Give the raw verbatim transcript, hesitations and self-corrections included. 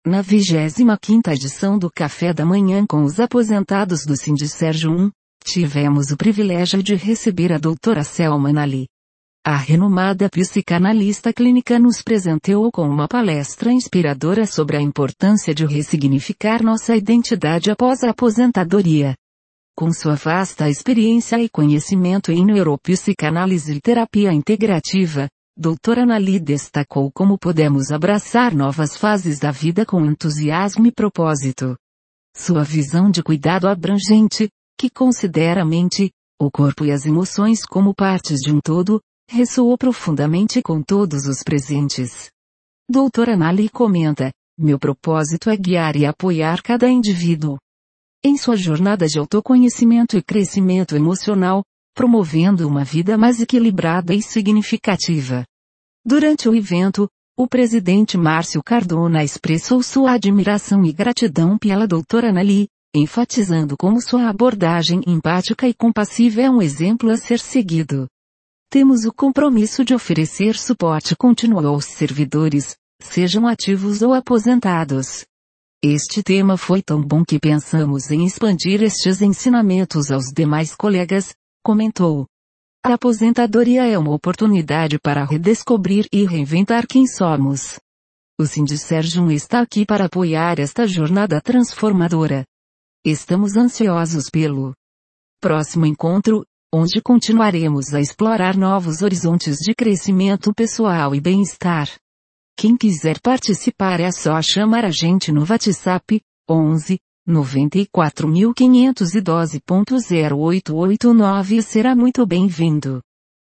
Na vigésima quinta edição do Café da Manhã com os aposentados do Sindicérgio um, tivemos o privilégio de receber a doutora Selma Nali. A renomada psicanalista clínica nos presenteou com uma palestra inspiradora sobre a importância de ressignificar nossa identidade após a aposentadoria. Com sua vasta experiência e conhecimento em neuropsicanálise e terapia integrativa, doutora Nali destacou como podemos abraçar novas fases da vida com entusiasmo e propósito. Sua visão de cuidado abrangente, que considera a mente, o corpo e as emoções como partes de um todo, ressoou profundamente com todos os presentes. doutora Nali comenta: meu propósito é guiar e apoiar cada indivíduo em sua jornada de autoconhecimento e crescimento emocional, promovendo uma vida mais equilibrada e significativa. Durante o evento, o presidente Márcio Cardona expressou sua admiração e gratidão pela doutora Nali, enfatizando como sua abordagem empática e compassiva é um exemplo a ser seguido. Temos o compromisso de oferecer suporte contínuo aos servidores, sejam ativos ou aposentados. Este tema foi tão bom que pensamos em expandir estes ensinamentos aos demais colegas, comentou. A aposentadoria é uma oportunidade para redescobrir e reinventar quem somos. O Sindicérgio um está aqui para apoiar esta jornada transformadora. Estamos ansiosos pelo próximo encontro, onde continuaremos a explorar novos horizontes de crescimento pessoal e bem-estar. Quem quiser participar é só chamar a gente no WhatsApp, onze, noventa e quatro mil quinhentos e doze ponto zero oito oito nove e será muito bem-vindo.